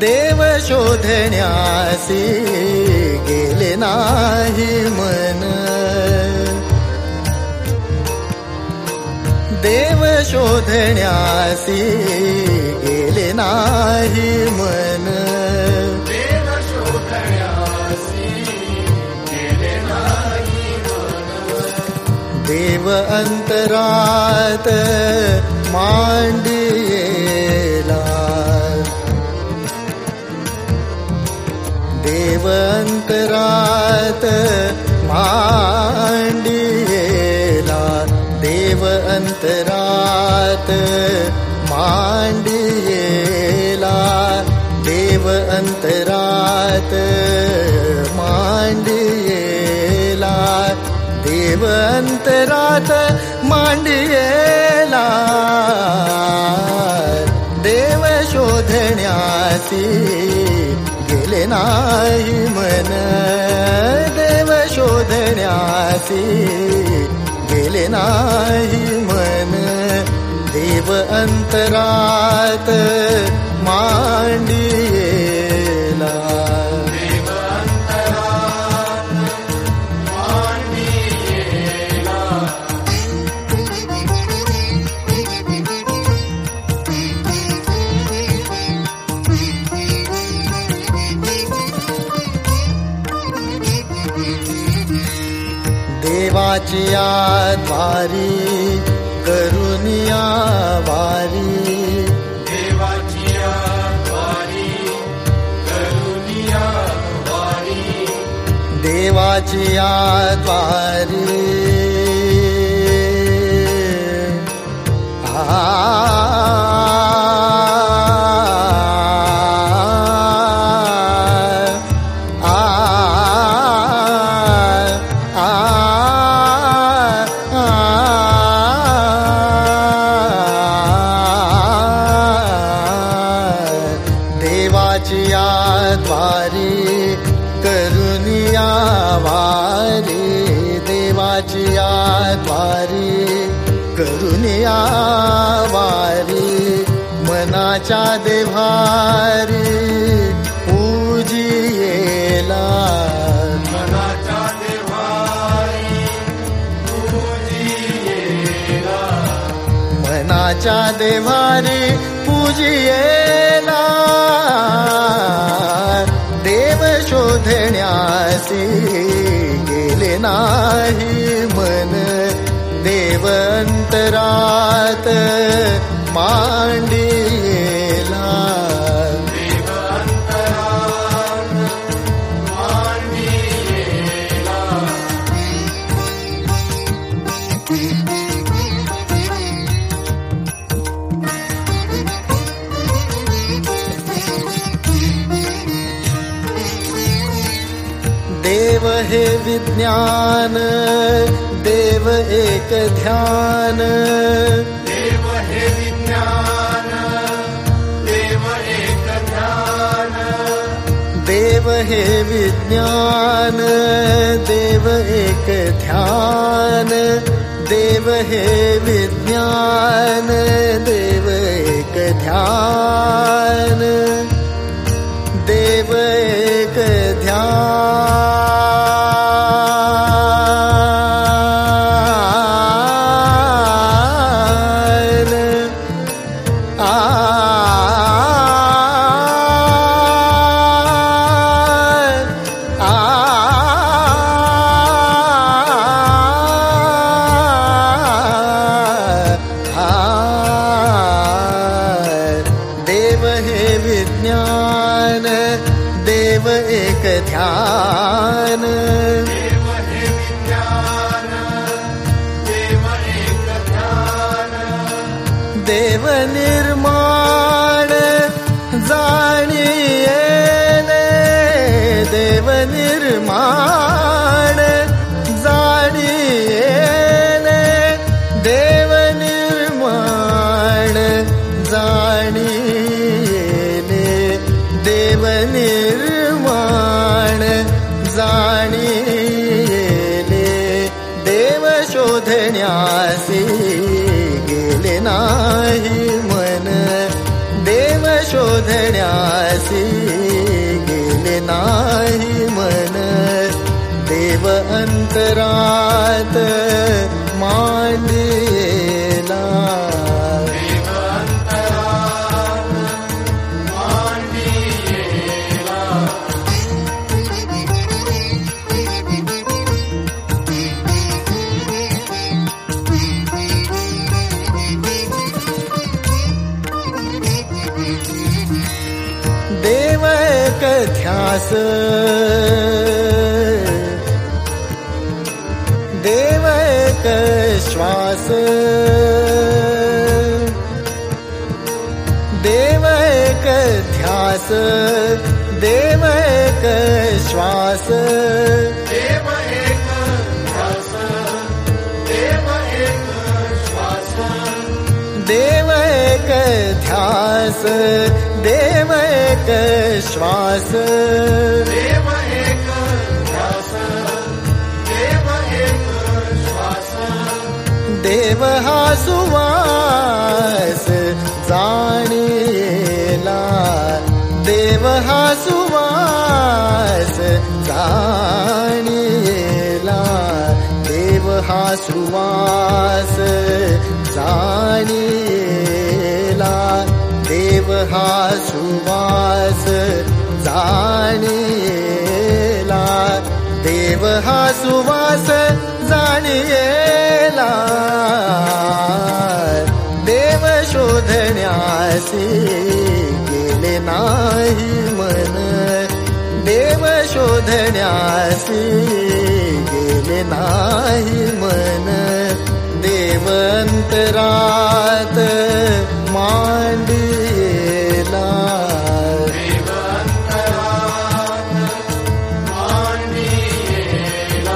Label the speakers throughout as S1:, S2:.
S1: देव शोधण्यासी गेले नाही मन, देव शोधण्यासी गेले नाही मन,
S2: देव शोधण्यासी गेले नाही मन.
S1: देव अंतरात मांडियेला, देव अंतरात मांडियेला, देव अंतरात मांडियेला, देव अंतरात मांडियेला, देव अंतरात मांडियेला. देव शोधण्यासी गेले नाही मन, देव शोधण्यासी गेले नाही मन, देव अंतरात मांडियेला.
S2: देव अंतरात मांडियेला.
S1: देवाची द्वारी करुनिया वारी,
S2: देवाची द्वारी करुनिया वारी,
S1: देवाची द्वारी द्वारी करुनिया वारी, देवाची द्वारी करुनिया वारी. मनाच्या देवारी पूजियेला,
S2: मनाच्या देवारी पूजियेला,
S1: मनाच्या देवारी पूजियेला. देव शोधण्यासी गेले नाही मन, देव अंतरात मांडियेला.
S2: देव अंतरात मांडियेला.
S1: देव हे विज्ञान, देव एक ध्यान,
S2: देव हे विज्ञान, देव एक ध्यान,
S1: देव हे विज्ञान, देव एक ध्यान, देव हे विज्ञान, देव एक ध्यान, देव एक ध्यान. देव हे विज्ञान, देव एक ध्यान,
S2: देव हे विज्ञान, देव एक ध्यान,
S1: देव निर्माण जाणियेले, देव निर्माण जाणियेले, देव निर्माण जाणियेले, देव निर्माण जाणियेले. देव शोधण्यासी गेले नाही मन, देव शोधण्यासी गेले नाही मन, देव अंतरात मांडिला. देव कथ्यास देव श्वास, देव ध्यास, देव श्वास,
S2: देव एक ध्यास, देव एक श्वास,
S1: देव ध्यास, देव श्वास,
S2: देव एक ध्यास, देव एक श्वास,
S1: देव हा सुवास जाणीला, देव हा सुवास जाणीला, देव हा सुवास जाणीला, देव हा सुवास जाणीला, देव हा सुवास जाणीला. देव शोधण्यासी गेले नाही मन, देव शोधण्यासी गेले नाही मन, देव अंतरात मांडिला.
S2: देव अंतरात मांडिला.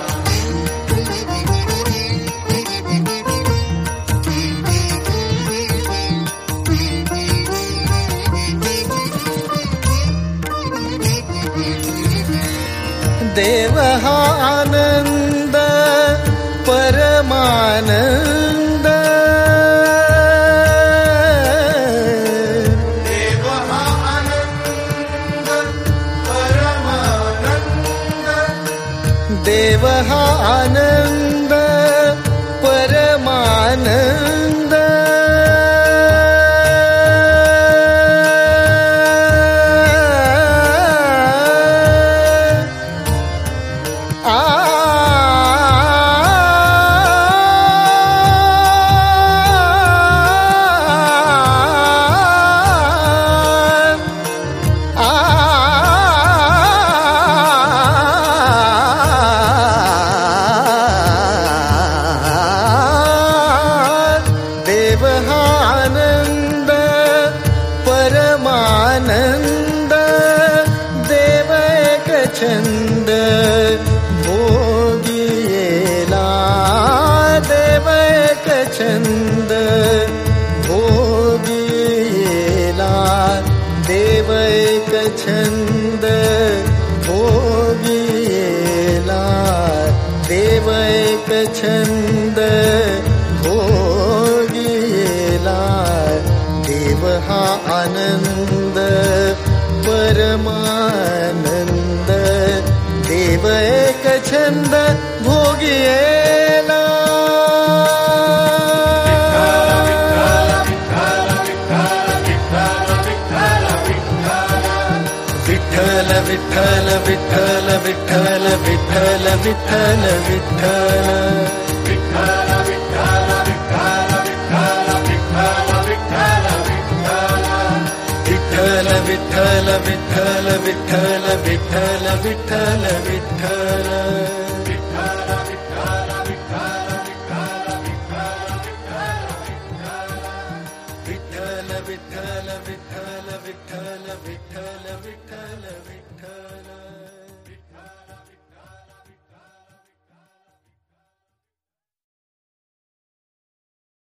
S1: देव हा आनंद परमानंद,
S2: देव हा आनंद परमानंद,
S1: देव हा आनंद परमानंद. देव हा आनंद परमानंद, देव एक छंद भोगियेला, देव एक छंद भोगियेला, देव एक छंद भोगियेला, देव एक छंद भोगियेला. देव हा आनंद परमानंद, देव एक छंद भोगियेला. विठ्ठल विठ्ठल विठ्ठल विठ्ठल विठ्ठल विठ्ठल विठ्ठल. विठ्ठल विठ्ठल विठ्ठल विठ्ठल विठ्ठल विठ्ठल. विठ्ठल विठ्ठल विठ्ठल विठ्ठल विठ्ठल विठ्ठल.